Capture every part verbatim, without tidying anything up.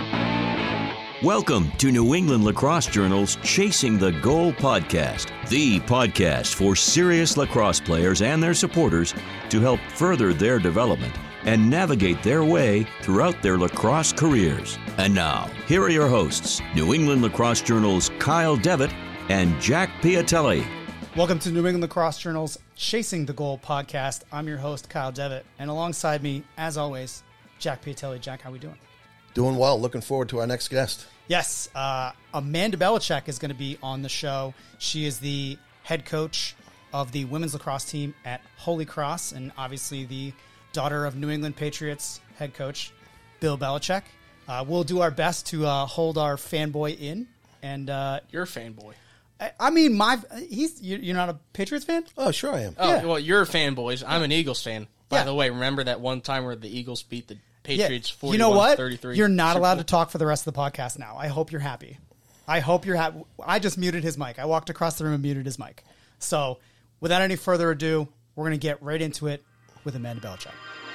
Welcome to New England Lacrosse Journal's Chasing the Goal podcast, the podcast for serious lacrosse players and their supporters to help further their development and navigate their way throughout their lacrosse careers. And now, here are your hosts, New England Lacrosse Journal's Kyle Devitt and Jack Piatelli. Welcome to New England Lacrosse Journal's Chasing the Goal podcast. I'm your host, Kyle Devitt, and alongside me, as always, Jack Piatelli. Jack, how are we doing? Doing well. Looking forward to our next guest. Yes, uh, Amanda Belichick is going to be on the show. She is the head coach of the women's lacrosse team at Holy Cross, and obviously the daughter of New England Patriots head coach Bill Belichick. Uh, we'll do our best to uh, hold our fanboy in. And uh, you're a fanboy. I, I mean, my he's you, you're not a Patriots fan? Oh, sure I am. Oh, yeah. Well, you're a fanboy. I'm an Eagles fan. By yeah. the way, remember that one time where the Eagles beat the Patriots yeah. forty-one You know what? thirty-three? You're not allowed to talk for the rest of the podcast now. I hope you're happy. I hope you're happy. I just muted his mic. I walked across the room and muted his mic. So, without any further ado, we're going to get right into it with Amanda Belichick.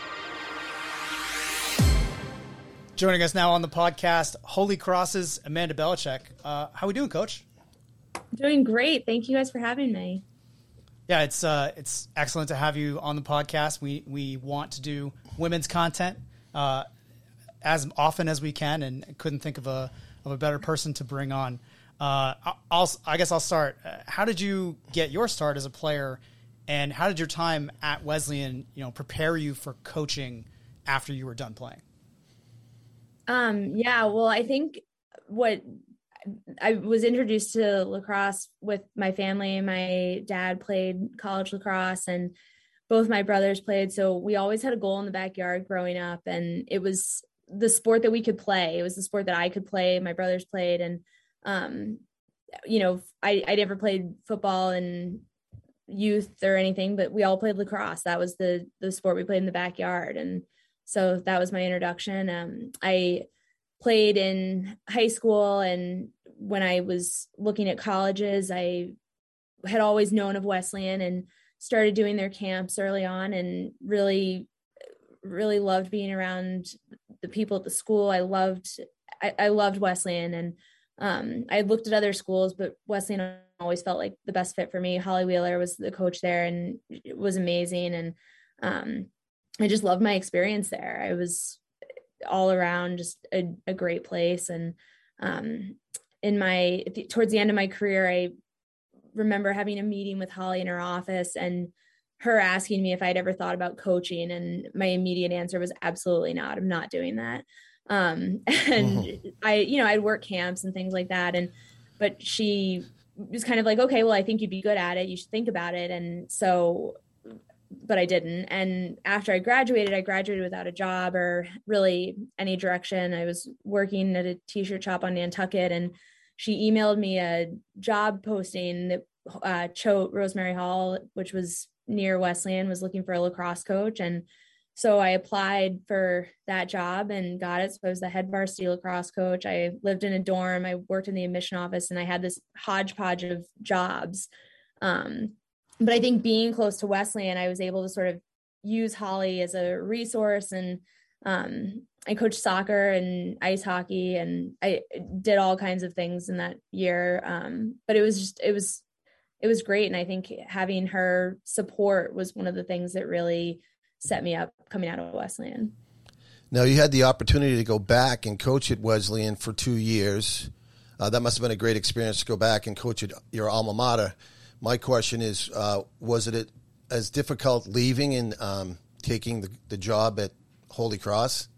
Joining us now on the podcast, Holy Cross's Amanda Belichick. Uh, how are we doing, Coach? Doing great. Thank you guys for having me. Yeah, it's uh, it's excellent to have you on the podcast. We we want to do women's content uh, as often as we can, and couldn't think of a of a better person to bring on. Uh, I'll I guess I'll start. Uh, how did you get your start as a player, and how did your time at Wesleyan, you know, prepare you for coaching after you were done playing? Um, yeah, well, I think what I was introduced to lacrosse with my family. My dad played college lacrosse and both my brothers played. So we always had a goal in the backyard growing up, and it was the sport that we could play. It was the sport that I could play. My brothers played. And, um, you know, I, I never played football in youth or anything, but we all played lacrosse. That was the, the sport we played in the backyard. And so that was my introduction. Um, I played in high school, and when I was looking at colleges, I had always known of Wesleyan and started doing their camps early on, and really, really loved being around the people at the school. I loved, I, I loved Wesleyan, and um, I looked at other schools, but Wesleyan always felt like the best fit for me. Holly Wheeler was the coach there, and it was amazing. And um, I just loved my experience there. I was all around just a, a great place. And um, in my, towards the end of my career, I remember having a meeting with Holly in her office and her asking me if I'd ever thought about coaching. And my immediate answer was absolutely not. I'm not doing that. Um, and mm-hmm. I, you know, I'd work camps and things like that. And, but she was kind of like, okay, well, I think you'd be good at it. You should think about it. And so, but I didn't. And after I graduated, I graduated without a job or really any direction. I was working at a t-shirt shop on Nantucket, and she emailed me a job posting that uh, Choate Rosemary Hall, which was near Wesleyan, was looking for a lacrosse coach. And so I applied for that job and got it. So I was the head varsity lacrosse coach. I lived in a dorm. I worked in the admission office, and I had this hodgepodge of jobs. Um, But I think being close to Wesleyan, I was able to sort of use Holly as a resource. And um, I coached soccer and ice hockey, and I did all kinds of things in that year. Um, but it was just, it was, it was great. And I think having her support was one of the things that really set me up coming out of Wesleyan. Now, you had the opportunity to go back and coach at Wesleyan for two years. Uh, that must have been a great experience to go back and coach at your alma mater. My question is, uh, was it as difficult leaving and um, taking the, the job at Holy Cross?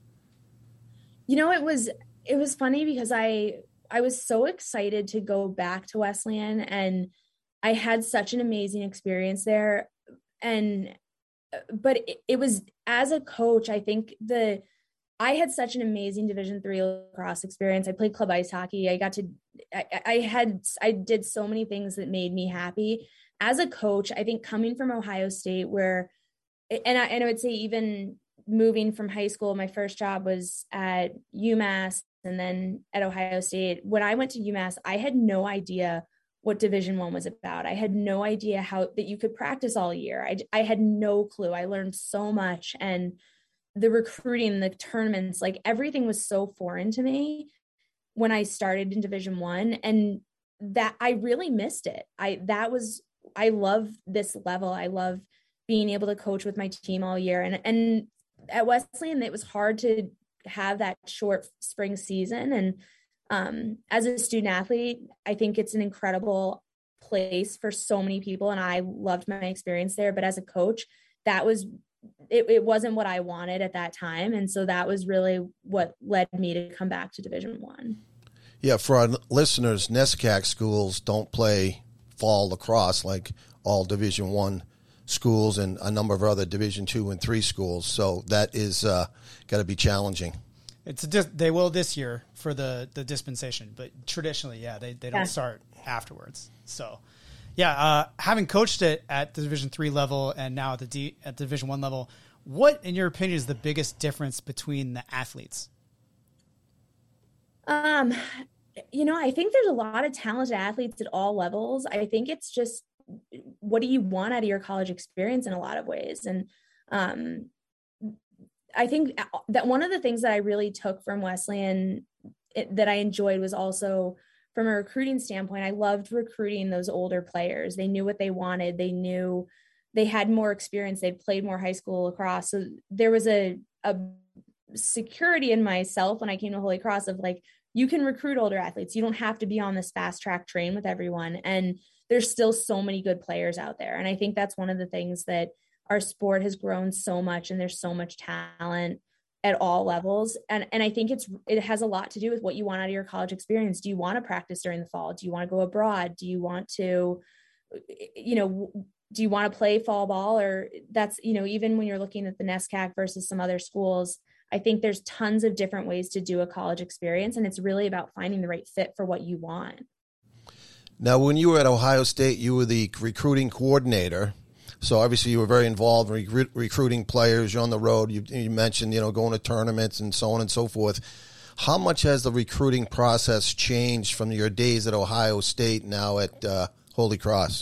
You know, it was it was funny because I I was so excited to go back to Wesleyan, and I had such an amazing experience there. And but it, it was, as a coach, I think the I had such an amazing Division three lacrosse experience. I played club ice hockey. I got to, I, I had, I did so many things that made me happy. As a coach, I think coming from Ohio State, where, and I, and I would say even moving from high school, my first job was at UMass and then at Ohio State. When I went to UMass, I had no idea what Division One was about. I had no idea how that you could practice all year. I, I had no clue. I learned so much. And the recruiting, the tournaments, like everything was so foreign to me when I started in Division One, and that I really missed it. I, that was, I love this level. I love being able to coach with my team all year. And, and at Wesleyan, it was hard to have that short spring season. And um, as a student athlete, I think it's an incredible place for so many people. And I loved my experience there, but as a coach, that was, it, it wasn't what I wanted at that time. And so that was really what led me to come back to Division One. Yeah, for our listeners, NESCAC schools don't play fall lacrosse like all Division One schools and a number of other Division Two and Three schools. So that is uh, got to be challenging. It's a dis- they will this year for the, the dispensation, but traditionally, yeah, they, they don't Yeah. start afterwards. So, yeah, uh, having coached it at the Division Three level and now at the D, at the Division One level, what, in your opinion, is the biggest difference between the athletes? Um, you know, I think there's a lot of talented athletes at all levels. I think it's just, what do you want out of your college experience in a lot of ways? And um, I think that one of the things that I really took from Wesleyan it, that I enjoyed was also from a recruiting standpoint. I loved recruiting those older players. They knew what they wanted. They knew they had more experience. They'd played more high school lacrosse. So there was a, a security in myself when I came to Holy Cross of like, you can recruit older athletes. You don't have to be on this fast track train with everyone. And there's still so many good players out there. And I think that's one of the things that our sport has grown so much, and there's so much talent at all levels. And, and I think it's, it has a lot to do with what you want out of your college experience. Do you want to practice during the fall? Do you want to go abroad? Do you want to, you know, do you want to play fall ball? Or that's, you know, even when you're looking at the NESCAC versus some other schools, I think there's tons of different ways to do a college experience, and it's really about finding the right fit for what you want. Now, when you were at Ohio State, you were the recruiting coordinator. So obviously you were very involved in recru- recruiting players. You're on the road. You, you mentioned, you know, going to tournaments and so on and so forth. How much has the recruiting process changed from your days at Ohio State now at uh, Holy Cross?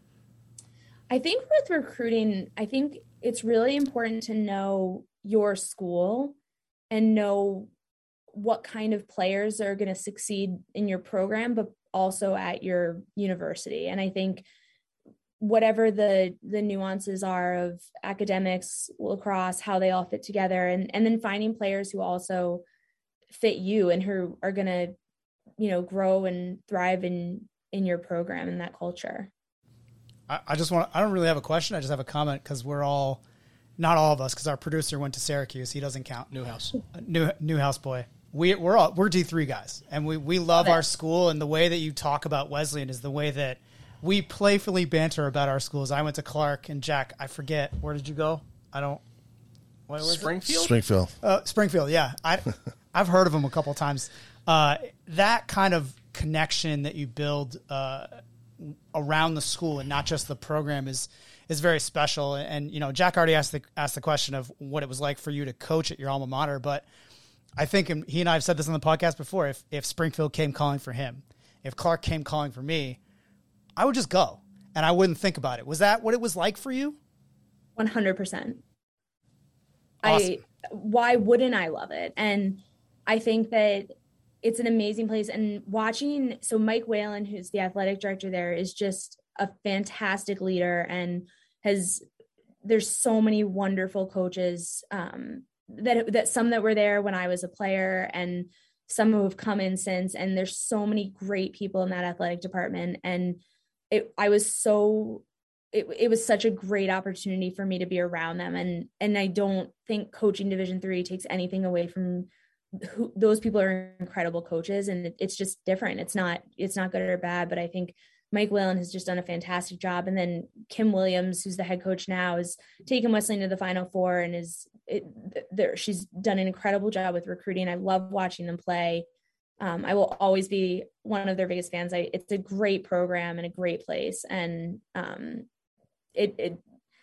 I think with recruiting, I think it's really important to know your school and know what kind of players are going to succeed in your program, but also at your university. And I think whatever the the nuances are of academics, lacrosse, how they all fit together, and and then finding players who also fit you and who are going to, you know, grow and thrive in in your program and that culture. I, I just want, I don't really have a question. I just have a comment, because we're all, not all of us, because our producer went to Syracuse. He doesn't count. Newhouse. New Newhouse boy. We, we're all, we're D three guys, and we, we love, love our school. And the way that you talk about Wesleyan is the way that we playfully banter about our schools. I went to Clark, and Jack, I forget, where did you go? I don't. What, Springfield? Springfield. Uh, Springfield, yeah. I, I've heard of them a couple of times. Uh, that kind of connection that you build uh, around the school and not just the program is is very special. And, you know, Jack already asked the, asked the question of what it was like for you to coach at your alma mater, but I think, and he and I have said this on the podcast before, if, if Springfield came calling for him, if Clark came calling for me, I would just go and I wouldn't think about it. Was that what it was like for you? one hundred percent. Awesome. I, why wouldn't I love it? And I think that it's an amazing place. And watching, so Mike Whalen, who's the athletic director there, is just a fantastic leader and has, there's so many wonderful coaches um, that, that some that were there when I was a player and some who have come in since, and there's so many great people in that athletic department. And it, I was so, it, it was such a great opportunity for me to be around them. And, and I don't think coaching Division three takes anything away from who, those people are incredible coaches, and it, it's just different. It's not, it's not good or bad, but I think Mike Whalen has just done a fantastic job. And then Kim Williams, who's the head coach now, has taken Wesleyan to the Final Four and is it, there. She's done an incredible job with recruiting. I love watching them play. Um, I will always be one of their biggest fans. I, it's a great program and a great place. And um, it, it,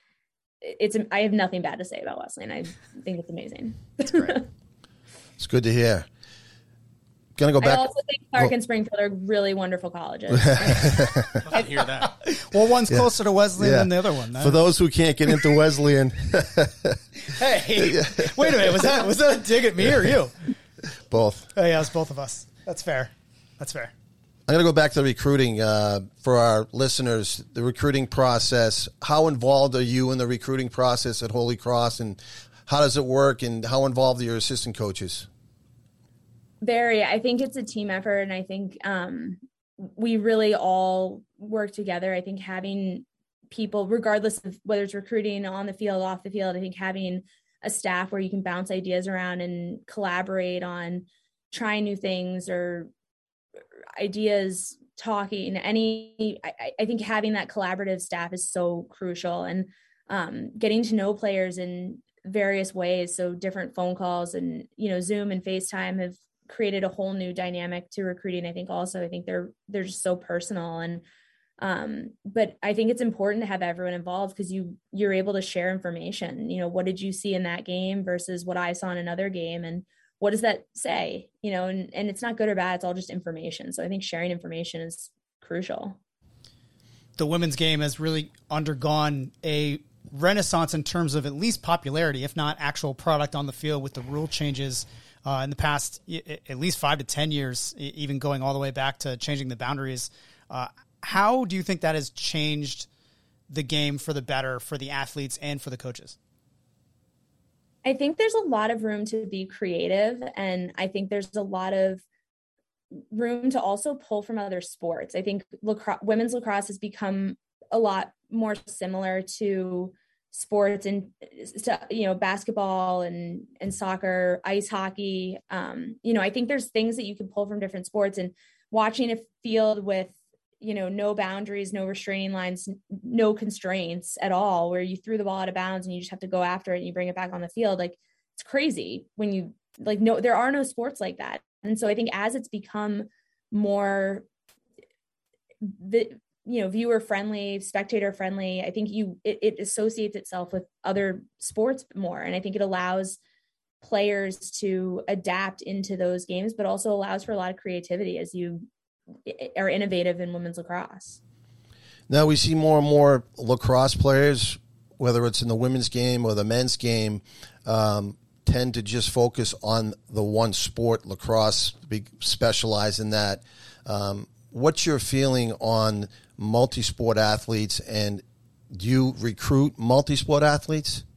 it's, I have nothing bad to say about Wesleyan. I think it's amazing. That's great. It's good to hear. Going to go back. I also think Clark and Springfield are really wonderful colleges. I hear that. Well, one's Yeah. closer to Wesleyan Yeah. than the other one. For those who can't get into Wesleyan, Hey, wait a minute. Was that was that a dig at me or you? both. Oh, yeah, it's both of us. That's fair. That's fair. I'm going to go back to the recruiting uh, for our listeners, the recruiting process. How involved are you in the recruiting process at Holy Cross, and how does it work, and how involved are your assistant coaches? Very. I think it's a team effort, and I think um, we really all work together. I think having people, regardless of whether it's recruiting on the field, off the field, I think having a staff where you can bounce ideas around and collaborate on trying new things or ideas, talking, any, I, I think having that collaborative staff is so crucial, and um, getting to know players in various ways. So different phone calls and, you know, Zoom and FaceTime have created a whole new dynamic to recruiting. I think also, I think they're, they're just so personal. And, um, but I think it's important to have everyone involved because you, you're able to share information. You know, what did you see in that game versus what I saw in another game? And what does that say? You know, and, and it's not good or bad. It's all just information. So I think sharing information is crucial. The women's game has really undergone a renaissance in terms of at least popularity, if not actual product on the field, with the rule changes uh, in the past at least five to ten years, even going all the way back to changing the boundaries. Uh, how do you think that has changed the game for the better for the athletes and for the coaches? I think there's a lot of room to be creative, and I think there's a lot of room to also pull from other sports. I think lacrosse, women's lacrosse has become a lot more similar to sports and, you know, basketball and, and soccer, ice hockey. Um, you know, I think there's things that you can pull from different sports, and watching a field with, you know, no boundaries, no restraining lines, no constraints at all, where you threw the ball out of bounds and you just have to go after it and you bring it back on the field. Like, it's crazy when you like, no, there are no sports like that. And so I think as it's become more, the, you know, viewer friendly, spectator friendly, I think you, it, it associates itself with other sports more. And I think it allows players to adapt into those games, but also allows for a lot of creativity as you are innovative in women's lacrosse. Now we see more and more lacrosse players, whether it's in the women's game or the men's game, um, tend to just focus on the one sport, lacrosse, be specialize in that. Um, what's your feeling on multi-sport athletes, and do you recruit multi-sport athletes?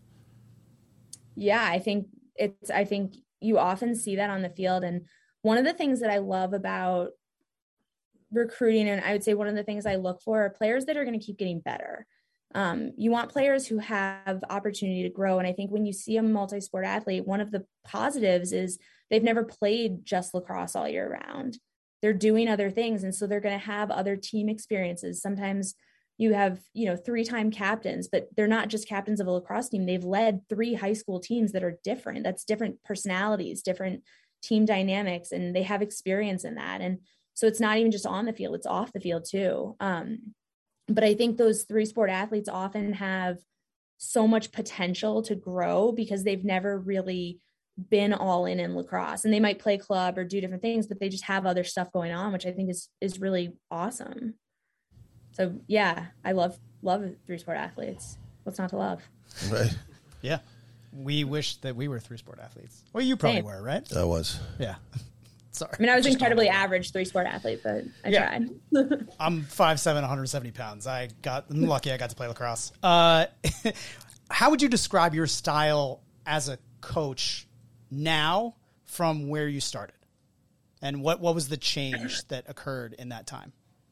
Yeah, I think it's, I think you often see that on the field. And one of the things that I love about recruiting, and I would say one of the things I look for, are players that are going to keep getting better. Um, you want players who have opportunity to grow. And I think when you see a multi-sport athlete, one of the positives is they've never played just lacrosse all year round. They're doing other things. And so they're going to have other team experiences. Sometimes you have, you know, three-time captains, but they're not just captains of a lacrosse team. They've led three high school teams that are different. That's different personalities, different team dynamics, and they have experience in that. And so it's not even just on the field, it's off the field too. Um, but I think those three sport athletes often have so much potential to grow because they've never really been all in in lacrosse, and they might play club or do different things, but they just have other stuff going on, which I think is, is really awesome. So yeah, I love, love three sport athletes. What's not to love? Right. Yeah. We wish that we were three sport athletes. Well, you probably Same. were, right? I was. Yeah. Sorry. I mean, I was Just incredibly don't- average three sport athlete, but I Yeah. tried. I'm five seven, one hundred seventy pounds. I got, I'm lucky I got to play lacrosse. Uh, how would you describe your style as a coach now from where you started? And what, what was the change that occurred in that time?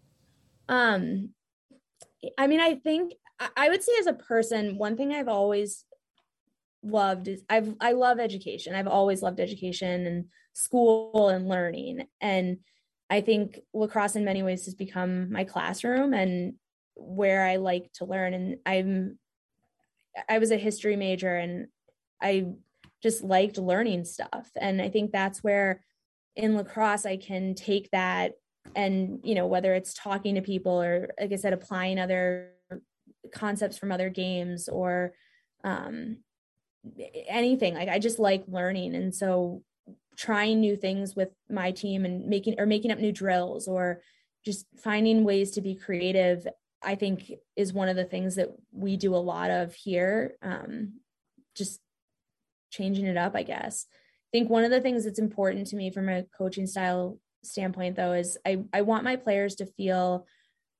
Um, I mean, I think I- I would say as a person, one thing I've always loved is I've, I love education. I've always loved education and school and learning. And I think lacrosse in many ways has become my classroom and where I like to learn. And I'm, I was a history major and I just liked learning stuff. And I think that's where in lacrosse, I can take that and, you know, whether it's talking to people or, like I said, applying other concepts from other games or um, anything, like I just like learning. And so trying new things with my team and making, or making up new drills, or just finding ways to be creative, I think is one of the things that we do a lot of here. Um, just changing it up, I guess. I think one of the things that's important to me from a coaching style standpoint, though, is I, I want my players to feel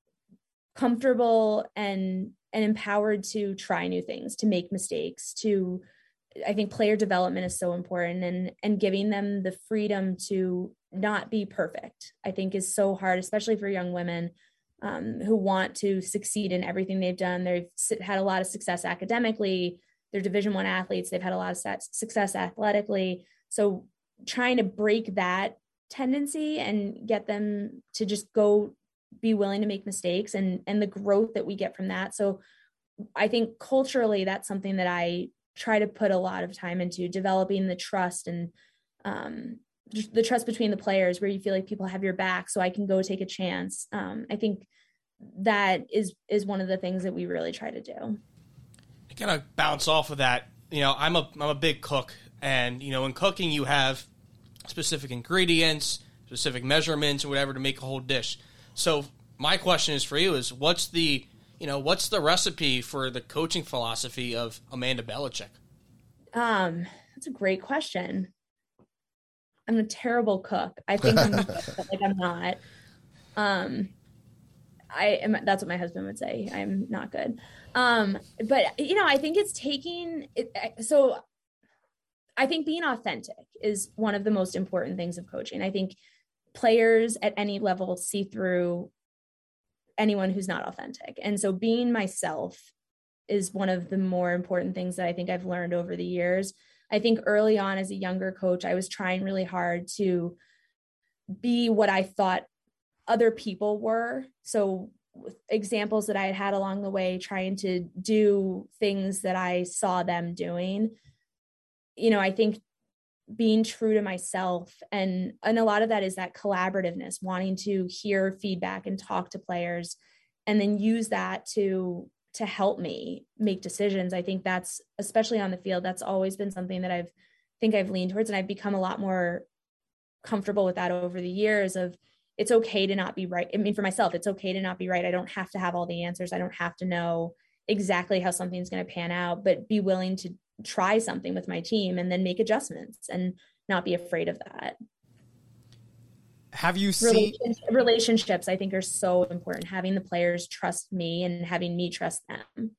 comfortable and, and empowered to try new things, to make mistakes, to, I think player development is so important, and, and giving them the freedom to not be perfect, I think is so hard, especially for young women um, who want to succeed in everything they've done. They've had a lot of success academically. They're Division One athletes. They've had a lot of success athletically. So trying to break that tendency and get them to just go be willing to make mistakes, and, and the growth that we get from that. So I think culturally, that's something that I try to put a lot of time into, developing the trust and um, the trust between the players, where you feel like people have your back, so I can go take a chance. Um, I think that is, is one of the things that we really try to do. To kind of bounce off of that, you know, I'm a, I'm a big cook, and, you know, in cooking you have specific ingredients, specific measurements, or whatever to make a whole dish. So my question is for you is what's the, you know, what's the recipe for the coaching philosophy of Amanda Belichick? Um, that's a great question. I'm a terrible cook. I think I'm like I'm not. Um, I am. That's what my husband would say. I'm not good. Um, but you know, I think it's taking it. So I think being authentic is one of the most important things of coaching. I think players at any level see through anyone who's not authentic. And so being myself is one of the more important things that I think I've learned over the years. I think early on as a younger coach, I was trying really hard to be what I thought other people were. So examples that I had had along the way, trying to do things that I saw them doing. You know, I think being true to myself, and, and a lot of that is that collaborativeness, wanting to hear feedback and talk to players, and then use that to to help me make decisions. I think that's, especially on the field, that's always been something that I've think I've leaned towards, and I've become a lot more comfortable with that over the years of it's okay to not be right. I mean, for myself, it's okay to not be right. I don't have to have all the answers. I don't have to know exactly how something's going to pan out, but be willing to try something with my team and then make adjustments and not be afraid of that. Have you seen relationships? I think are so important. Having the players trust me and having me trust them.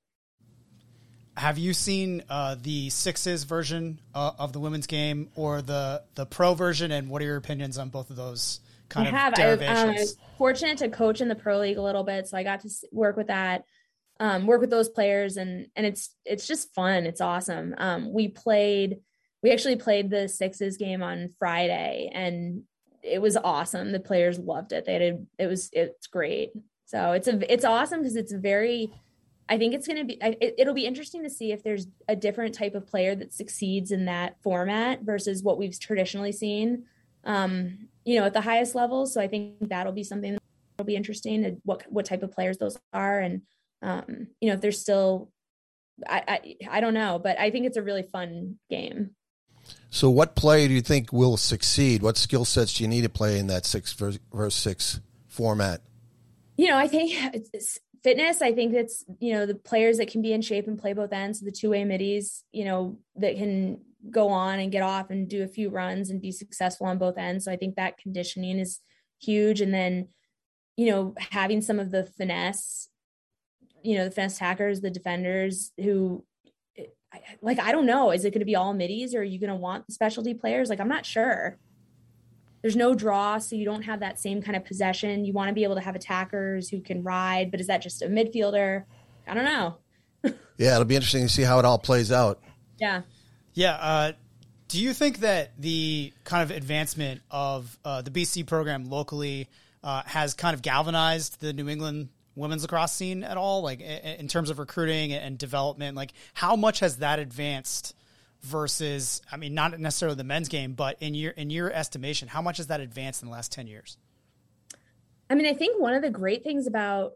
Have you seen uh, the sixes version uh, of the women's game or the the pro version? And what are your opinions on both of those kind I of have. derivations? I, um, I was fortunate to coach in the pro league a little bit, so I got to work with that, um, work with those players, and and it's it's just fun. It's awesome. Um, we played. We actually played the sixes game on Friday, and it was awesome. The players loved it. They had, it was, it's great. So it's a, it's awesome because it's very, I think it's going to be, it, it'll be interesting to see if there's a different type of player that succeeds in that format versus what we've traditionally seen, um, you know, at the highest level. So I think that'll be something that'll be interesting, and what, what type of players those are. And, um, you know, if they're still, I, I, I don't know, but I think it's a really fun game. So what play do you think will succeed? What skill sets do you need to play in that six versus six format? You know, I think it's, it's fitness. I think it's, you know, the players that can be in shape and play both ends, the two-way middies, you know, that can go on and get off and do a few runs and be successful on both ends. So I think that conditioning is huge. And then, you know, having some of the finesse, you know, the finesse attackers, the defenders who, like, I don't know, is it going to be all middies, or are you going to want specialty players? Like, I'm not sure. There's no draw, so you don't have that same kind of possession. You want to be able to have attackers who can ride, but is that just a midfielder? I don't know. Yeah, it'll be interesting to see how it all plays out. Yeah. Yeah. Uh, do you think that the kind of advancement of uh, the B C program locally uh, has kind of galvanized the New England women's lacrosse scene at all, like in terms of recruiting and development? Like, how much has that advanced versus, I mean, not necessarily the men's game, but in your in your estimation, how much has that advanced in the last ten years? I mean, I think one of the great things about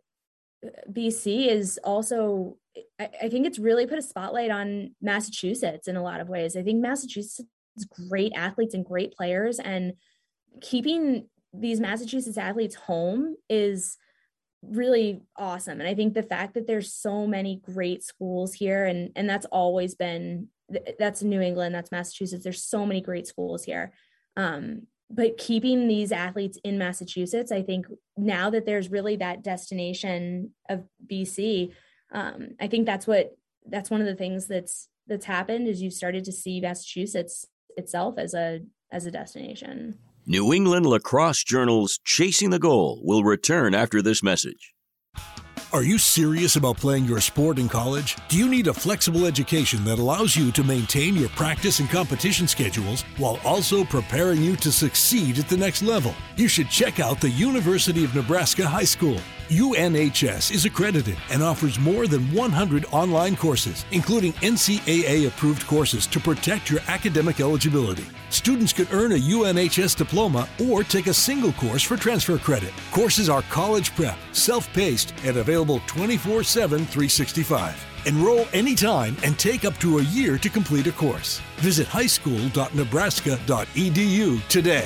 B C is also, I, I think it's really put a spotlight on Massachusetts in a lot of ways. I think Massachusetts great athletes and great players, and keeping these Massachusetts athletes home is really awesome. And I think the fact that there's so many great schools here, and, and that's always been, that's New England, that's Massachusetts. There's so many great schools here. Um, but keeping these athletes in Massachusetts, I think now that there's really that destination of B C, um, I think that's what, that's one of the things that's, that's happened is you've started to see Massachusetts itself as a, as a destination. New England Lacrosse Journal's Chasing the Goal will return after this message. Are you serious about playing your sport in college? Do you need a flexible education that allows you to maintain your practice and competition schedules while also preparing you to succeed at the next level? You should check out the University of Nebraska High School. U N H S is accredited and offers more than one hundred online courses, including N C double A-approved courses to protect your academic eligibility. Students can earn a U N H S diploma or take a single course for transfer credit. Courses are college prep, self-paced, and available twenty-four seven, three sixty-five. Enroll anytime and take up to a year to complete a course. Visit high school dot nebraska dot e d u today.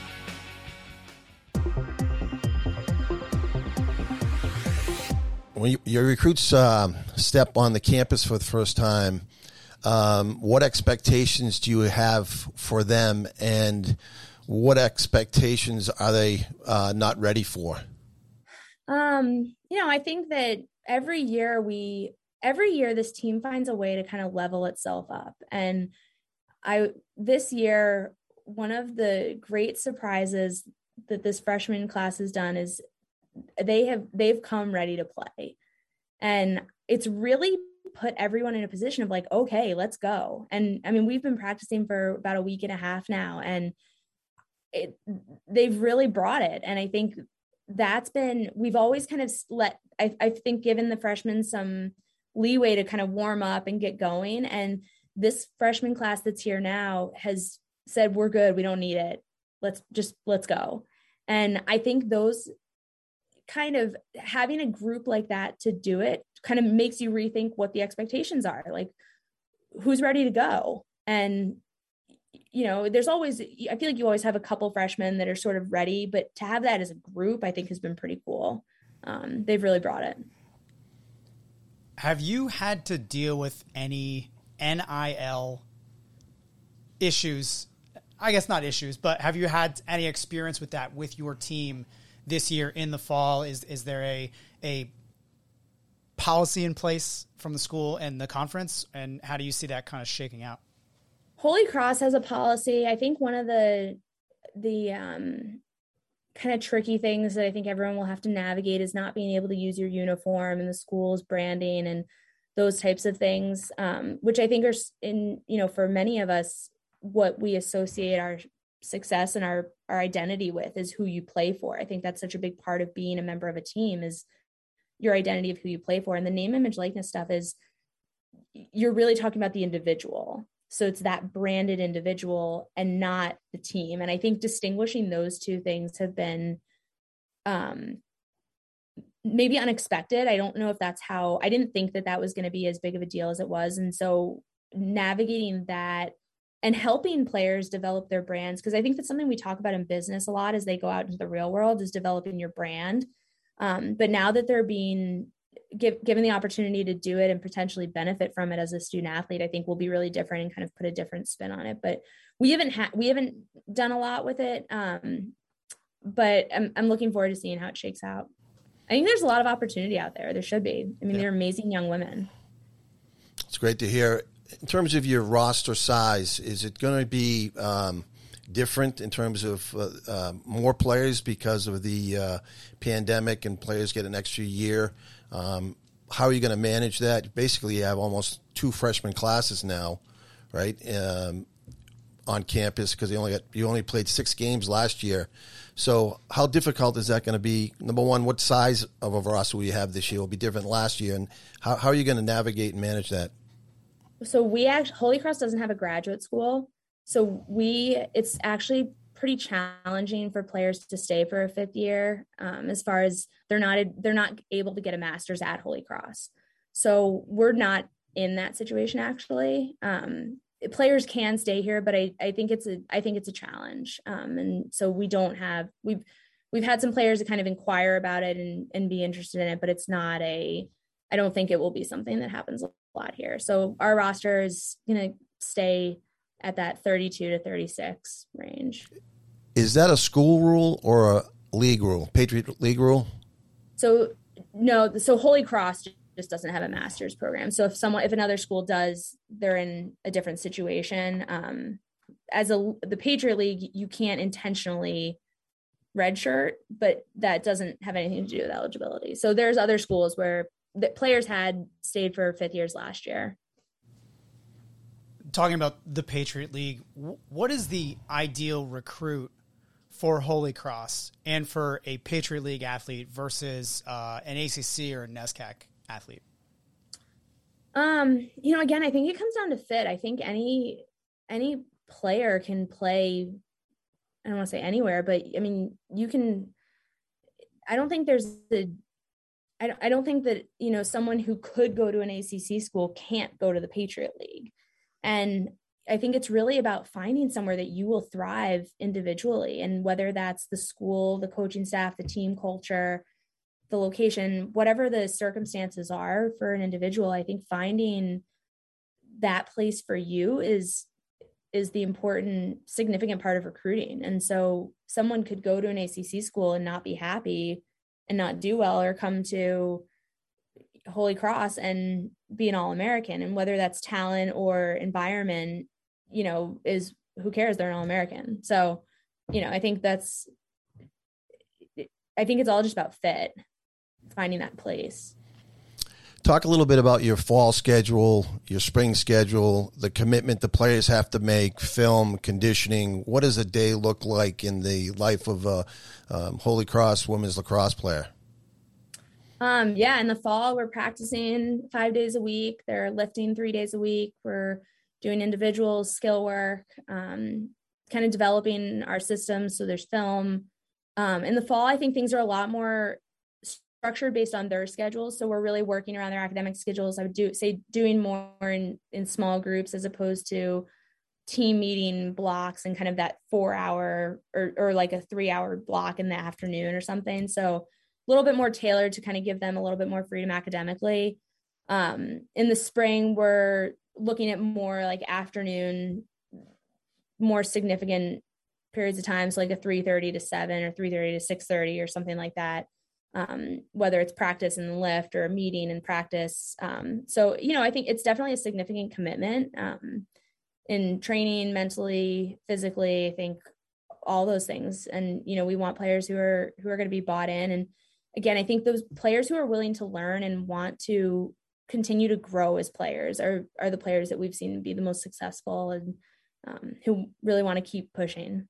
When you, your recruits um, step on the campus for the first time, um, what expectations do you have for them, and what expectations are they uh, not ready for? Um, you know, I think that every year we, every year this team finds a way to kind of level itself up. And I, this year, one of the great surprises that this freshman class has done is they have, they've come ready to play. And it's really put everyone in a position of like, okay, let's go. And I mean, we've been practicing for about a week and a half now, and it, they've really brought it. And I think that's been, we've always kind of let, I, I think given the freshmen some leeway to kind of warm up and get going. And this freshman class that's here now has said, we're good. We don't need it. Let's just, let's go. And I think those kind of having a group like that to do it kind of makes you rethink what the expectations are, like who's ready to go. And, you know, there's always, I feel like you always have a couple freshmen that are sort of ready, but to have that as a group, I think has been pretty cool. Um, they've really brought it. Have you had to deal with any N I L issues? I guess not issues, but have you had any experience with that with your team this year in the fall? Is is there a a policy in place from the school and the conference, and how do you see that kind of shaking out? Holy Cross has a policy. I think one of the the um, kind of tricky things that I think everyone will have to navigate is not being able to use your uniform and the school's branding and those types of things, um, which I think are in, you know, for many of us, what we associate our success and our, our identity with is who you play for. I think that's such a big part of being a member of a team is your identity of who you play for. And the name, image, likeness stuff is you're really talking about the individual. So it's that branded individual and not the team. And I think distinguishing those two things have been um, maybe unexpected. I don't know if that's how, I didn't think that that was going to be as big of a deal as it was. And so navigating that and helping players develop their brands, because I think that's something we talk about in business a lot as they go out into the real world, is developing your brand. Um, but now that they're being give, given the opportunity to do it and potentially benefit from it as a student athlete, I think will be really different and kind of put a different spin on it. But we haven't had we haven't done a lot with it. Um, but I'm I'm looking forward to seeing how it shakes out. I think there's a lot of opportunity out there. There should be. I mean, yeah. They're amazing young women. It's great to hear. In terms of your roster size, is it going to be um, different in terms of uh, uh, more players because of the uh, pandemic and players get an extra year? Um, how are you going to manage that? Basically, you have almost two freshman classes now, right, um, on campus because you only got you only played six games last year. So how difficult is that going to be? Number one, what size of a roster will you have this year? Will be different than last year, and how, how are you going to navigate and manage that? So we actually, Holy Cross doesn't have a graduate school. So we, it's actually pretty challenging for players to stay for a fifth year um, as far as they're not, they're not able to get a master's at Holy Cross. So we're not in that situation actually. Um, players can stay here, but I, I think it's a, I think it's a challenge. Um, and so we don't have, we've, we've had some players that kind of inquire about it and, and be interested in it, but it's not a, I don't think it will be something that happens a lot here. So our roster is going to stay at that thirty-two to thirty-six range. Is that a school rule or a league rule, Patriot League rule? So no, so Holy Cross just doesn't have a master's program. So if someone, if another school does, they're in a different situation. Um, as a, the Patriot League, you can't intentionally redshirt, but that doesn't have anything to do with eligibility. So there's other schools where the players had stayed for fifth years last year. Talking about the Patriot League, what is the ideal recruit for Holy Cross and for a Patriot League athlete versus uh, an A C C or a NESCAC athlete? Um, you know, again, I think it comes down to fit. I think any any player can play, I don't want to say anywhere, but I mean, you can, I don't think there's the, I don't, I don't think that, you know, someone who could go to an A C C school can't go to the Patriot League. And I think it's really about finding somewhere that you will thrive individually. And whether that's the school, the coaching staff, the team culture, the location, whatever the circumstances are for an individual, I think finding that place for you is, is the important, significant part of recruiting. And so someone could go to an A C C school and not be happy and not do well, or come to Holy Cross and be an All-American. And whether that's talent or environment, you know, is, who cares? They're an All-American. So, you know, I think that's, I think it's all just about fit, finding that place. Talk a little bit about your fall schedule, your spring schedule, the commitment the players have to make, film, conditioning. What does a day look like in the life of a um, Holy Cross women's lacrosse player? Um, yeah, in the fall, we're practicing five days a week. They're lifting three days a week. We're doing individual skill work, um, kind of developing our systems. So there's film. Um, in the fall, I think things are a lot more structured based on their schedules. So we're really working around their academic schedules. I would do say doing more in, in small groups as opposed to team meeting blocks and kind of that four hour or, or like a three hour block in the afternoon or something. So a little bit more tailored to kind of give them a little bit more freedom academically. Um, in the spring, we're looking at more like afternoon, more significant periods of time. So like a three thirty to seven or three thirty to six thirty or something like that. Um, whether it's practice and lift or a meeting and practice. Um, so, you know, I think it's definitely a significant commitment um, in training mentally, physically, I think all those things. And, you know, we want players who are, who are going to be bought in. And again, I think those players who are willing to learn and want to continue to grow as players are, are the players that we've seen be the most successful and um, who really want to keep pushing.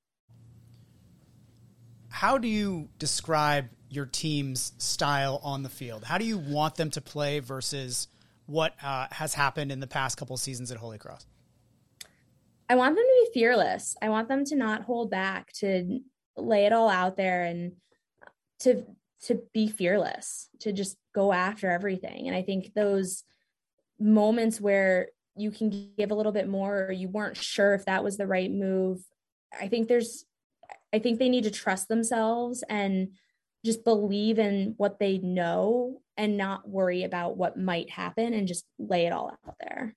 How do you describe your team's style on the field? How do you want them to play versus what uh, has happened in the past couple of seasons at Holy Cross? I want them to be fearless. I want them to not hold back, to lay it all out there and to, to be fearless, to just go after everything. And I think those moments where you can give a little bit more, or you weren't sure if that was the right move, I think there's, I think they need to trust themselves and just believe in what they know and not worry about what might happen and just lay it all out there.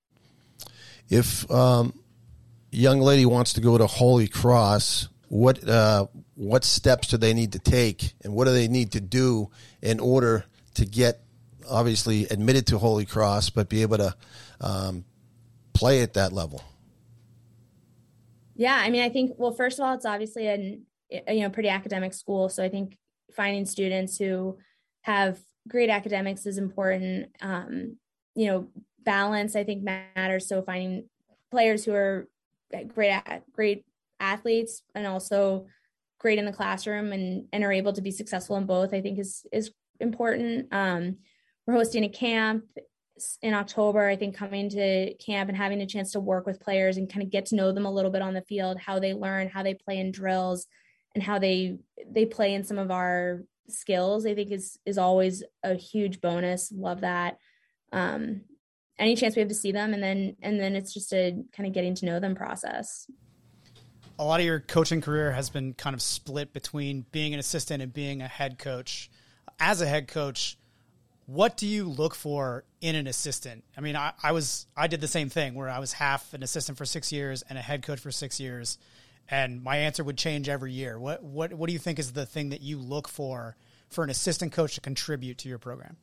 If um, a young lady wants to go to Holy Cross, what uh, what steps do they need to take, and what do they need to do in order to get, obviously, admitted to Holy Cross, but be able to um, play at that level? Yeah, I mean, I think, well, first of all, it's obviously an, you know, pretty academic school. So I think finding students who have great academics is important. Um, you know, balance, I think, matters. So finding players who are great, great athletes and also great in the classroom and, and are able to be successful in both, I think is, is important. Um, we're hosting a camp in October. I think coming to camp and having a chance to work with players and kind of get to know them a little bit on the field, how they learn, how they play in drills, and how they they play in some of our skills, I think is is always a huge bonus. Love that. Um, any chance we have to see them. And then, and then it's just a kind of getting to know them process. A lot of your coaching career has been kind of split between being an assistant and being a head coach. As a head coach, what do you look for in an assistant? I mean, I, I was, I did the same thing where I was half an assistant for six years and a head coach for six years. And my answer would change every year. What, what, what do you think is the thing that you look for for an assistant coach to contribute to your program?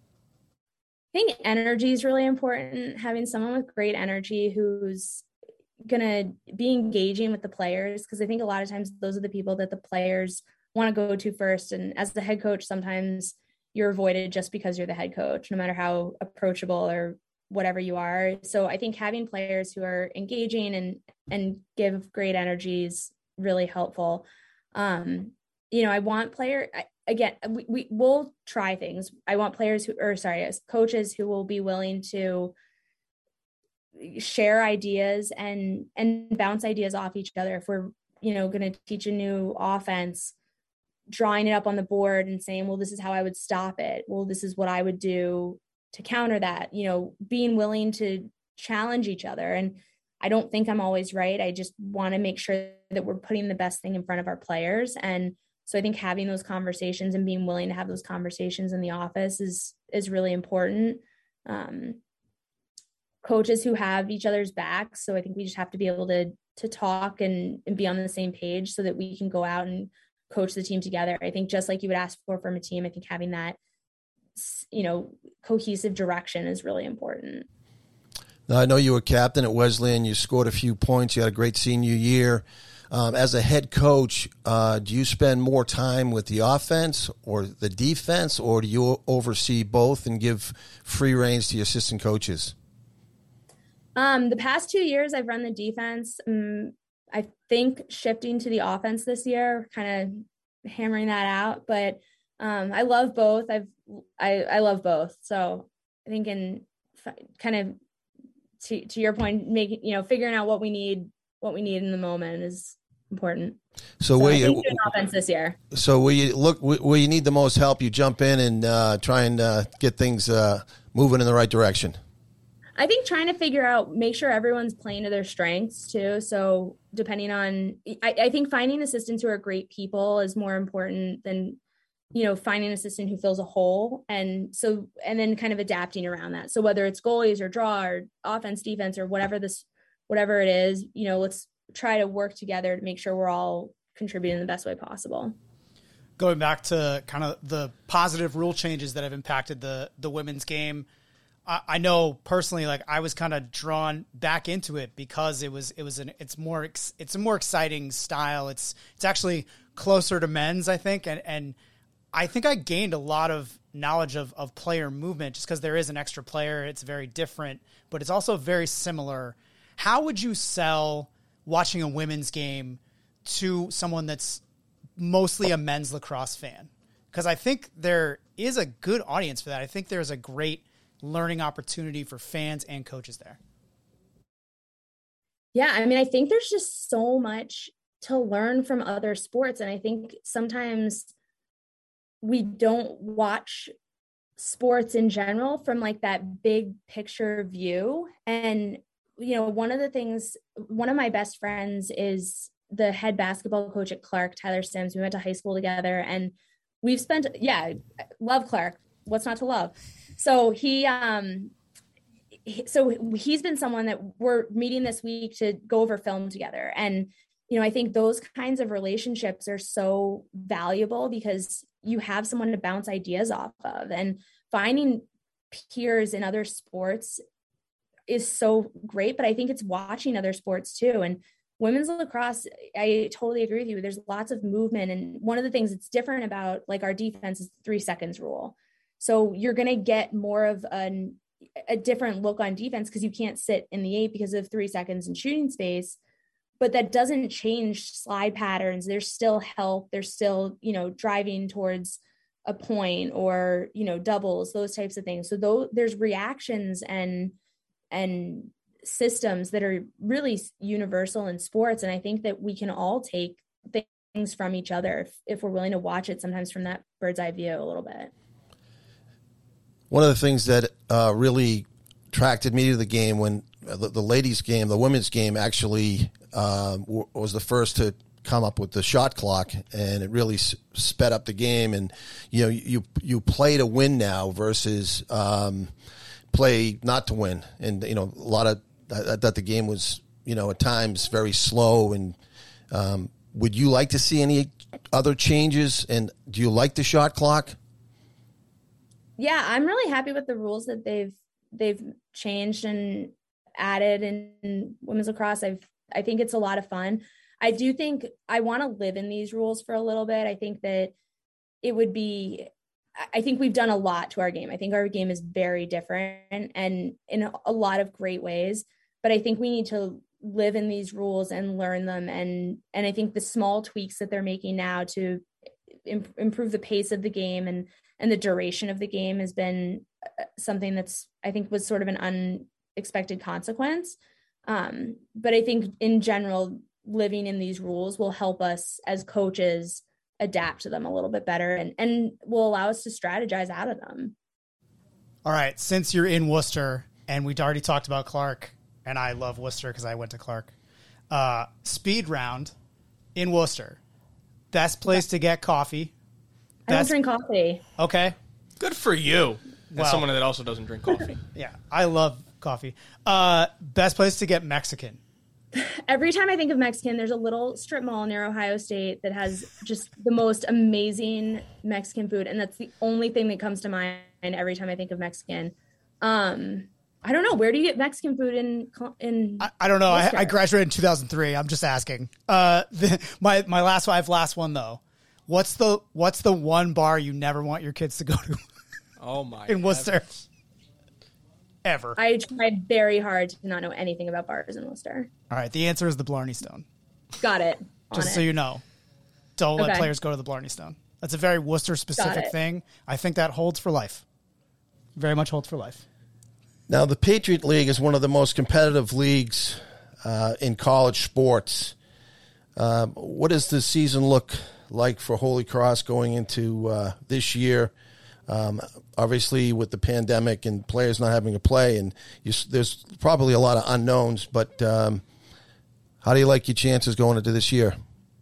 I think energy is really important. Having someone with great energy who's going to be engaging with the players, because I think a lot of times those are the people that the players want to go to first. And as the head coach, sometimes you're avoided just because you're the head coach, no matter how approachable or whatever you are. So I think having players who are engaging and, and give great energy is really helpful. Um, you know, I want player, I, again, we, we will try things. I want players who, or sorry, as coaches who will be willing to share ideas and, and bounce ideas off each other. If we're, you know, going to teach a new offense, drawing it up on the board and saying, well, this is how I would stop it. Well, this is what I would do to counter that, you know, being willing to challenge each other. And I don't think I'm always right. I just want to make sure that we're putting the best thing in front of our players. And so I think having those conversations and being willing to have those conversations in the office is, is really important. Um, coaches who have each other's backs. So I think we just have to be able to, to talk and, and be on the same page so that we can go out and coach the team together. I think just like you would ask for from a team, I think having that, you know, cohesive direction is really important. Now, I know you were captain at Wesleyan. You scored a few points. You had a great senior year. Um, as a head coach, uh, do you spend more time with the offense or the defense, or do you oversee both and give free reins to your assistant coaches? Um, the past two years, I've run the defense. Um, I think shifting to the offense this year, kind of hammering that out, but um, I love both. I've, I, I love both. So I think in kind of to, to your point, making, you know, figuring out what we need, what we need in the moment is important. So, so where I you think doing offense this year. So where you look, where you need the most help, you jump in and uh, try and uh, get things uh, moving in the right direction. I think trying to figure out, make sure everyone's playing to their strengths too. So depending on, I, I think finding assistants who are great people is more important than, you know, finding an assistant who fills a hole. And so, and then kind of adapting around that. So whether it's goalies or draw or offense, defense, or whatever this, whatever it is, you know, let's try to work together to make sure we're all contributing in the best way possible. Going back to kind of the positive rule changes that have impacted the, the women's game, I know personally, like I was kind of drawn back into it because it was, it was an, it's more, it's a more exciting style. It's, it's actually closer to men's, I think. And, and I think I gained a lot of knowledge of, of player movement just because there is an extra player. It's very different, but it's also very similar. How would you sell watching a women's game to someone that's mostly a men's lacrosse fan? Because I think there is a good audience for that. I think there's a great learning opportunity for fans and coaches there. Yeah. I mean, I think there's just so much to learn from other sports. And I think sometimes we don't watch sports in general from like that big picture view. And, you know, one of the things, one of my best friends is the head basketball coach at Clark, Tyler Sims. We went to high school together and we've spent, yeah, love Clark. What's not to love? So he, um, he, so he's been someone that we're meeting this week to go over film together. And, you know, I think those kinds of relationships are so valuable because you have someone to bounce ideas off of, and finding peers in other sports is so great. But I think it's watching other sports too. And women's lacrosse, I totally agree with you. There's lots of movement. And one of the things that's different about like our defense is the three seconds rule. So you're going to get more of an, a different look on defense because you can't sit in the eight because of three seconds in shooting space, but that doesn't change slide patterns. There's still help. There's still, you know, driving towards a point or, you know, doubles, those types of things. So though there's reactions and, and systems that are really universal in sports. And I think that we can all take things from each other if, if we're willing to watch it sometimes from that bird's eye view a little bit. One of the things that uh, really attracted me to the game when the, the ladies' game, the women's game, actually uh, w- was the first to come up with the shot clock, and it really s- sped up the game. And you know, you you play to win now versus um, play not to win. And you know, a lot of I thought the game was, you know, at times very slow. And um, would you like to see any other changes? And do you like the shot clock? Yeah, I'm really happy with the rules that they've they've changed and added in women's lacrosse. I've I think it's a lot of fun. I do think I want to live in these rules for a little bit. I think that it would be I think we've done a lot to our game. I think our game is very different and in a lot of great ways, but I think we need to live in these rules and learn them. And, and I think the small tweaks that they're making now to im- improve the pace of the game and, and the duration of the game has been something that's, I think was sort of an unexpected consequence. Um, but I think in general, living in these rules will help us as coaches adapt to them a little bit better and, and will allow us to strategize out of them. All right. Since you're in Worcester and we'd already talked about Clark, and I love Worcester because I went to Clark, uh, speed round in Worcester, best place to get coffee. I don't drink coffee. Okay. Good for you. As Well- someone that also doesn't drink coffee. Yeah. I love coffee. Uh, best place to get Mexican. Every time I think of Mexican, there's a little strip mall near Ohio State that has just the most amazing Mexican food. And that's the only thing that comes to mind every time I think of Mexican. Um, I don't know. Where do you get Mexican food in, in, I, I don't know. I, Worcester? I graduated in two thousand three. I'm just asking. Uh, the, my, my last five, last one though. What's the, what's the one bar you never want your kids to go to Oh my. in Worcester? heavens. Ever. I tried very hard to not know anything about bars in Worcester. All right. The answer is the Blarney Stone. Got it. On Just it. so you know, don't let Okay. players go to the Blarney Stone. That's a very Worcester specific it. thing. I think that holds for life. Very much holds for life. Now, the Patriot League is one of the most competitive leagues uh, in college sports. Um, what does the season look like for Holy Cross going into uh, this year? Um, obviously, with the pandemic and players not having to play, and you, there's probably a lot of unknowns. But um, how do you like your chances going into this year?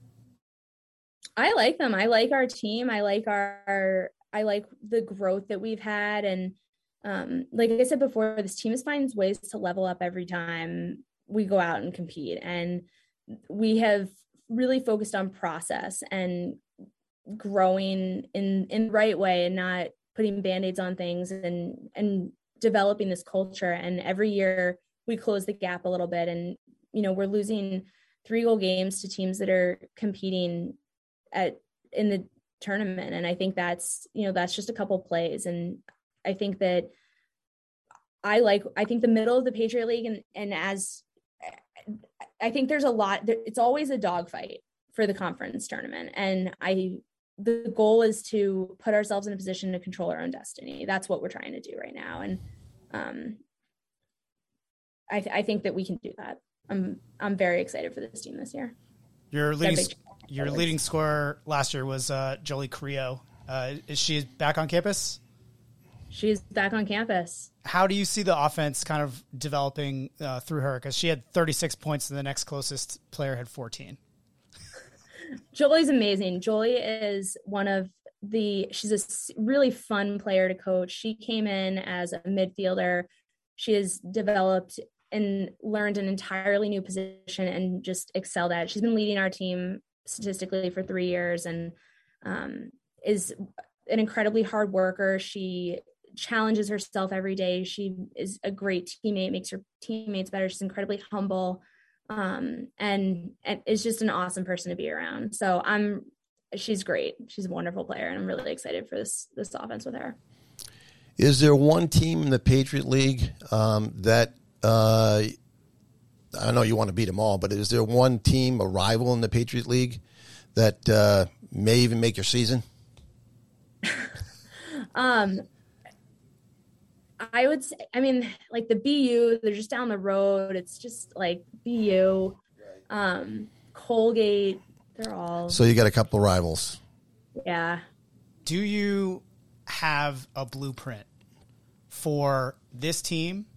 I like them. I like our team. I like our, I like the growth that we've had. And um, like I said before, this team finds ways to level up every time we go out and compete. And we have really focused on process and growing in, in the right way and not putting Band-Aids on things and, and developing this culture. And every year we close the gap a little bit. And, you know, we're losing three goal games to teams that are competing at in the tournament. And I think that's, you know, that's just a couple plays. And I think that I like, I think the middle of the Patriot League and, and as I think there's a lot, it's always a dogfight for the conference tournament. And I, the goal is to put ourselves in a position to control our own destiny. That's what we're trying to do right now. And um, I, th- I think that we can do that. I'm, I'm very excited for this team this year. Your leading, big- your leading scorer last year was uh, Jolie Carrillo. Uh, is she back on campus? She's back on campus. How do you see the offense kind of developing uh, through her? Because she had thirty-six points and the next closest player had fourteen. Jolie's amazing. Jolie is one of the, she's a s- really fun player to coach. She came in as a midfielder. She has developed and learned an entirely new position and just excelled at it. She's been leading our team statistically for three years and um, is an incredibly hard worker. She challenges herself every day. She is a great teammate, makes her teammates better. She's incredibly humble. Um, and, and is just an awesome person to be around. So I'm, she's great. She's a wonderful player and I'm really excited for this, this offense with her. Is there one team in the Patriot League um, that, uh, I know you want to beat them all, but is there one team, a rival in the Patriot League that uh, may even make your season? um, I would say, I mean, like the B U, they're just down the road. It's just like B U, um, Colgate, they're all, So you got a couple of rivals. yeah. Do you have a blueprint for this team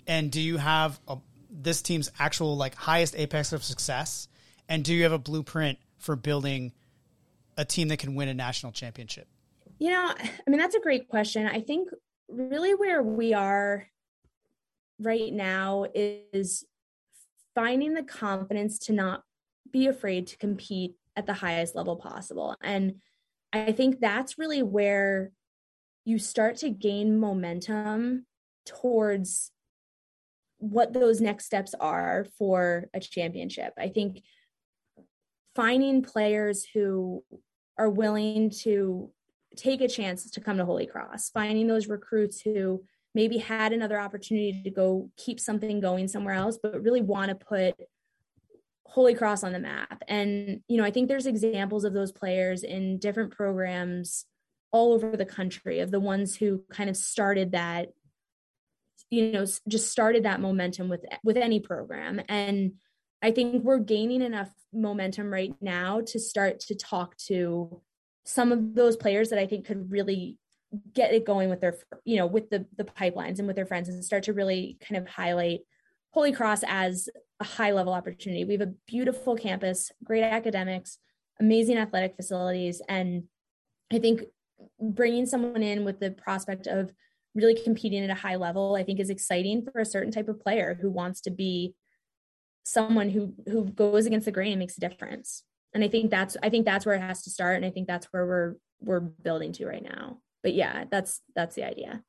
And do you have a, this team's actual like highest apex of success? And do you have a blueprint for building a team that can win a national championship? You know, I mean, that's a great question. I think really where we are right now is finding the confidence to not be afraid to compete at the highest level possible. And I think that's really where you start to gain momentum towards what those next steps are for a championship. I think finding players who are willing to take a chance to come to Holy Cross, finding those recruits who maybe had another opportunity to go keep something going somewhere else, but really want to put Holy Cross on the map. And, you know, I think there's examples of those players in different programs all over the country, of the ones who kind of started that, you know, just started that momentum with, with any program. And I think we're gaining enough momentum right now to start to talk to some of those players that I think could really get it going with their, you know, with the, the pipelines and with their friends, and start to really kind of highlight Holy Cross as a high level opportunity. We have a beautiful campus, great academics, amazing athletic facilities. And I think bringing someone in with the prospect of really competing at a high level, I think is exciting for a certain type of player who wants to be someone who, who goes against the grain and makes a difference. And I think that's, I think that's where it has to start. And I think that's where we're, we're building to right now. But yeah, that's, that's the idea.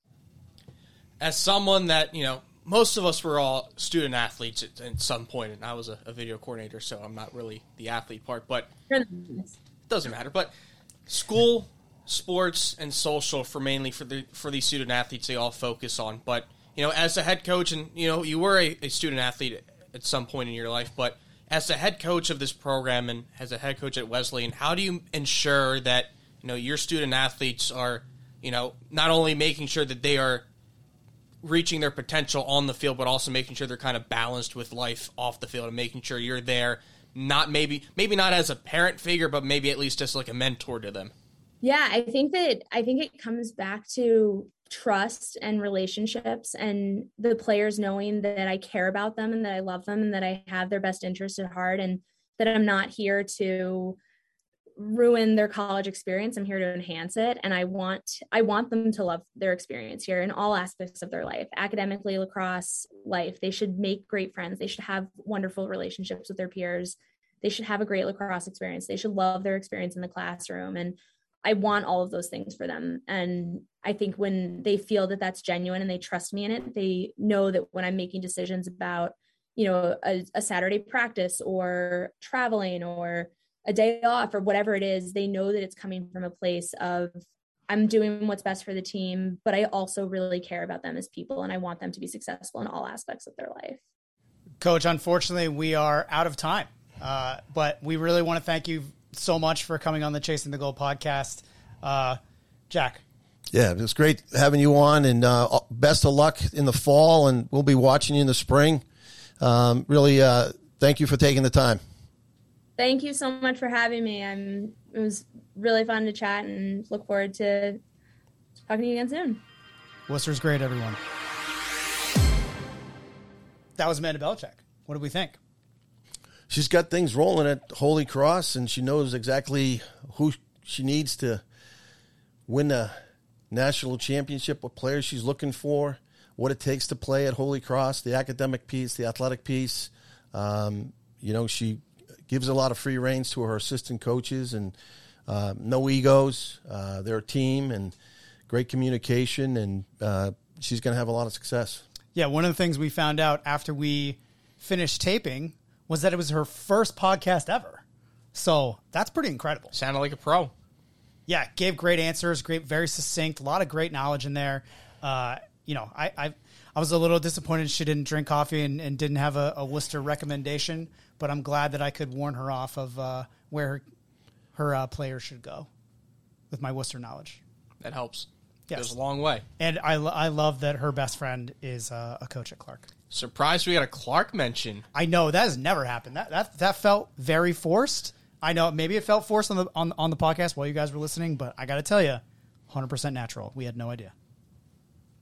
As someone that, you know, most of us were all student athletes at, at some point, and I was a, a video coordinator, so I'm not really the athlete part, but it doesn't matter. But school, sports, and social for mainly for the for these student athletes, they all focus on. But, you know, as a head coach, and, you know, you were a, a student athlete at, at some point in your life, but as the head coach of this program and as a head coach at Wesleyan, how do you ensure that, you know, your student athletes are, you know, not only making sure that they are reaching their potential on the field, but also making sure they're kind of balanced with life off the field, and making sure you're there, not maybe, maybe not as a parent figure, but maybe at least just like a mentor to them? Yeah, I think that, I think it comes back to trust and relationships, and the players knowing that I care about them and that I love them and that I have their best interest at heart, and that I'm not here to ruin their college experience. I'm here to enhance it. And I want, I want them to love their experience here in all aspects of their life, academically, lacrosse, life. They should make great friends. They should have wonderful relationships with their peers. They should have a great lacrosse experience. They should love their experience in the classroom. And I want all of those things for them. And I think when they feel that that's genuine and they trust me in it, they know that when I'm making decisions about, you know, a, a Saturday practice or traveling or a day off or whatever it is, they know that it's coming from a place of, I'm doing what's best for the team, but I also really care about them as people, and I want them to be successful in all aspects of their life. Coach, unfortunately, we are out of time, uh, but we really want to thank you so much for coming on the Chasing the Goal podcast. Uh, Jack. Yeah, it was great having you on, and uh, best of luck in the fall, and we'll be watching you in the spring. Um, really, uh, thank you for taking the time. Thank you so much for having me. I'm, it was really fun to chat, and look forward to talking to you again soon. Worcester's great, everyone. That was Amanda Belichick. What did we think? She's got things rolling at Holy Cross, and she knows exactly who she needs to win the national championship, what players she's looking for, what it takes to play at Holy Cross, the academic piece, the athletic piece. Um, you know, she gives a lot of free reins to her assistant coaches, and uh, no egos. Uh, they're a team, and great communication, and uh, she's going to have a lot of success. Yeah, one of the things we found out after we finished taping was that it was her first podcast ever. So that's pretty incredible. Sounded like a pro. Yeah, gave great answers, great, very succinct, a lot of great knowledge in there. Uh, you know, I, I I was a little disappointed she didn't drink coffee and, and didn't have a, a Worcester recommendation, but I'm glad that I could warn her off of uh, where her, her uh, players should go with my Worcester knowledge. That helps. Yes. Goes a long way. And I, I love that her best friend is uh, a coach at Clark. Surprised we got a Clark mention. I know, that has never happened. That that that felt very forced. I know maybe it felt forced on the on, on the podcast while you guys were listening, but I got to tell you, one hundred percent natural. We had no idea.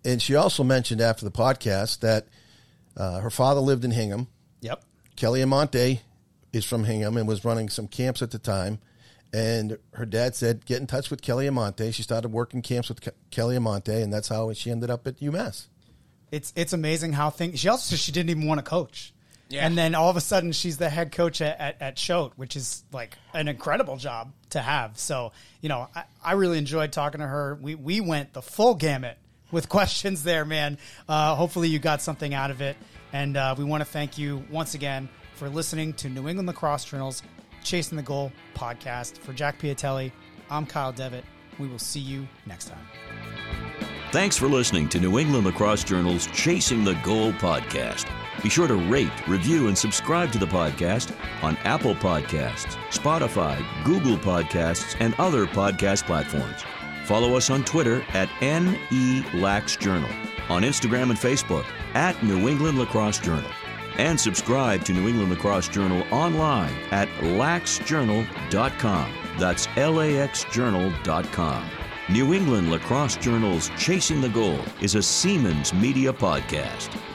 and she also mentioned after the podcast that uh, her father lived in Hingham. Yep. Kelly Amonte is from Hingham and was running some camps at the time. And her dad said, get in touch with Kelly Amonte. She started working camps with Ke- Kelly Amonte, and that's how she ended up at UMass. It's it's amazing how things. She also said she didn't even want to coach, Yeah. and then all of a sudden she's the head coach at, at, at Choate, which is like an incredible job to have. So you know, I, I really enjoyed talking to her. We we went the full gamut with questions there, man. Uh, hopefully you got something out of it, and uh, we want to thank you once again for listening to New England Lacrosse Journal's Chasing the Goal podcast. For Jack Piatelli, I'm Kyle Devitt. We will see you next time. Thanks for listening to New England Lacrosse Journal's Chasing the Goal podcast. Be sure to rate, review, and subscribe to the podcast on Apple Podcasts, Spotify, Google Podcasts, and other podcast platforms. Follow us on Twitter at N E Lax Journal, on Instagram and Facebook at New England Lacrosse Journal, and subscribe to New England Lacrosse Journal online at lax journal dot com. That's L A X journal dot com. New England Lacrosse Journal's Chasing the Goal is a Siemens Media podcast.